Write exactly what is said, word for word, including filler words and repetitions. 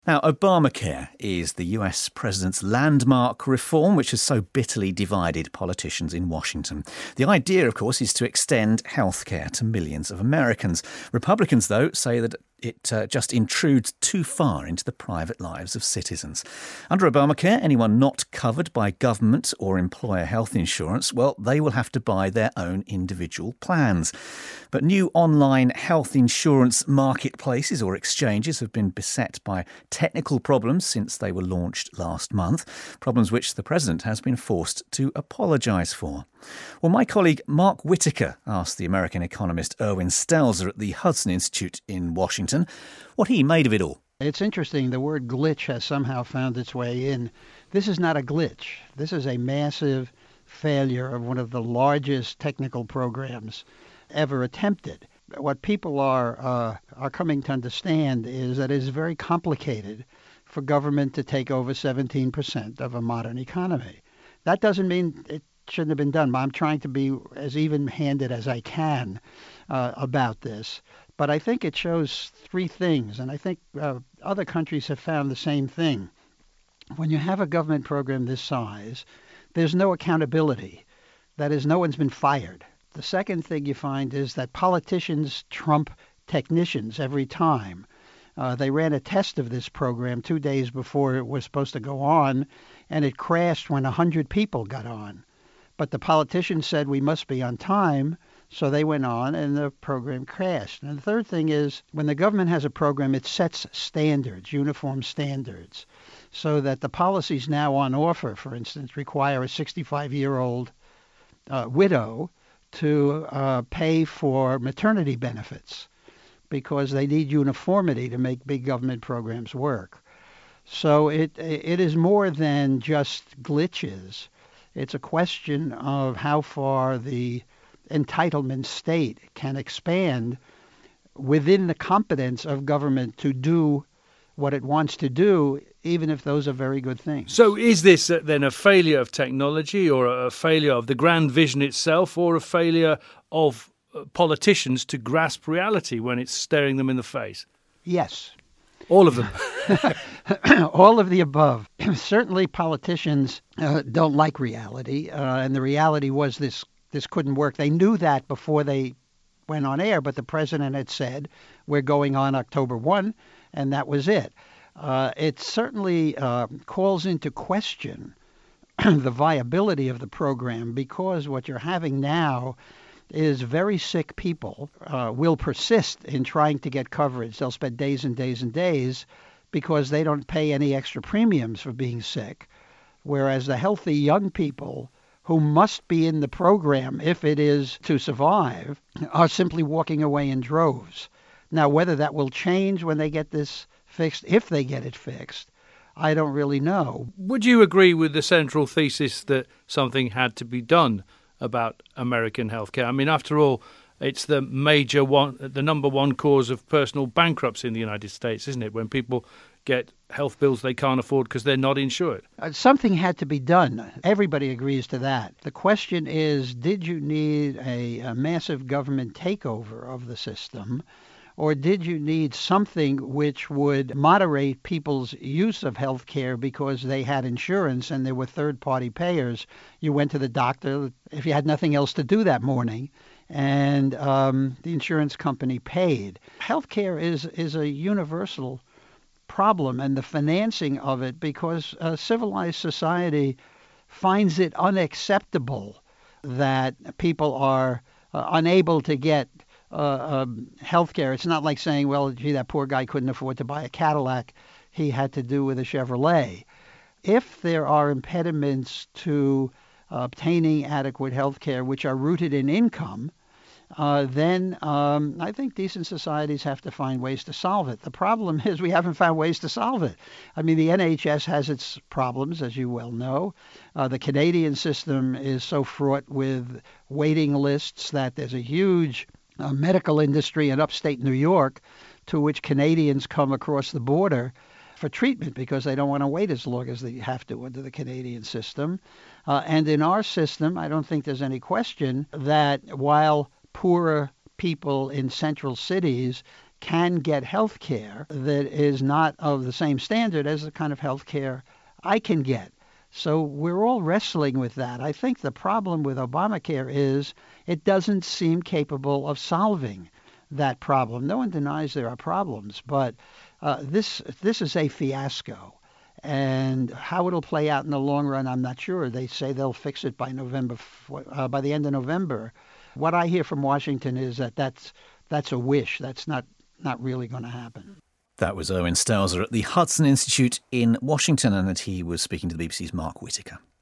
Now, Obamacare is the U S president's landmark reform, which has so bitterly divided politicians in Washington. The idea, of course, is to extend healthcare to millions of Americans. Republicans, though, say that it uh, just intrudes too far into the private lives of citizens. Under Obamacare, anyone not covered by government or employer health insurance, well, they will have to buy their own individual plans. But new online health insurance marketplaces or exchanges have been beset by technical problems since they were launched last month, problems which the president has been forced to apologise for. Well, my colleague Mark Whitaker asked the American economist Erwin Stelzer at the Hudson Institute in Washington what he made of it all. It's interesting, the word glitch has somehow found its way in. This is not a glitch. This is a massive failure of one of the largest technical programs ever attempted. What people are uh, are coming to understand is that it is very complicated for government to take over seventeen percent of a modern economy. That doesn't mean it shouldn't have been done. I'm trying to be as even-handed as I can uh, about this. But I think it shows three things, and I think uh, other countries have found the same thing. When you have a government program this size, there's no accountability. That is, no one's been fired. The second thing you find is that politicians trump technicians every time. Uh, they ran a test of this program two days before it was supposed to go on, and it crashed when one hundred people got on. But the politicians said we must be on time, so they went on, and the program crashed. And the third thing is, when the government has a program, it sets standards, uniform standards, so that the policies now on offer, for instance, require a sixty-five-year-old uh, widow to uh, pay for maternity benefits because they need uniformity to make big government programs work. So it it is more than just glitches. It's a question of how far the entitlement state can expand within the competence of government to do what it wants to do, even if those are very good things. So is this uh, then a failure of technology, or a failure of the grand vision itself, or a failure of uh, politicians to grasp reality when it's staring them in the face? Yes. All of them. All of the above. Certainly politicians uh, don't like reality, uh, and the reality was this this couldn't work. They knew that before they went on air, but the president had said, we're going on October first, and that was it. Uh, it certainly uh, calls into question the viability of the program, because what you're having now is very sick people uh, will persist in trying to get coverage. They'll spend days and days and days because they don't pay any extra premiums for being sick, whereas the healthy young people who must be in the program if it is to survive are simply walking away in droves. Now, whether that will change when they get this fixed, if they get it fixed, I don't really know. Would you agree with the central thesis that something had to be done about American healthcare? I mean, after all, it's the major one, the number one cause of personal bankruptcy in the United States, isn't it? When people get health bills they can't afford because they're not insured. Uh, something had to be done. Everybody agrees to that. The question is, did you need a, a massive government takeover of the system, or did you need something which would moderate people's use of health care because they had insurance and there were third-party payers? You went to the doctor if you had nothing else to do that morning, and um, the insurance company paid. Health care is, is a universal problem, and the financing of it, because a civilized society finds it unacceptable that people are uh, unable to get uh, um, health care. It's not like saying, well, gee, that poor guy couldn't afford to buy a Cadillac. He had to do with a Chevrolet. If there are impediments to uh, obtaining adequate health care which are rooted in income, Uh, then um, I think decent societies have to find ways to solve it. The problem is we haven't found ways to solve it. I mean, the N H S has its problems, as you well know. Uh, the Canadian system is so fraught with waiting lists that there's a huge uh, medical industry in upstate New York to which Canadians come across the border for treatment because they don't want to wait as long as they have to under the Canadian system. Uh, and in our system, I don't think there's any question that while poorer people in central cities can get health care that is not of the same standard as the kind of health care I can get. So we're all wrestling with that. I think the problem with Obamacare is it doesn't seem capable of solving that problem. No one denies there are problems, but uh, this this is a fiasco. And how it'll play out in the long run, I'm not sure. They say they'll fix it by November, uh, by the end of November. What I hear from Washington is that that's that's a wish. That's not not really going to happen. That was Owen Stelzer at the Hudson Institute in Washington, and that he was speaking to the B B C's Mark Whittaker.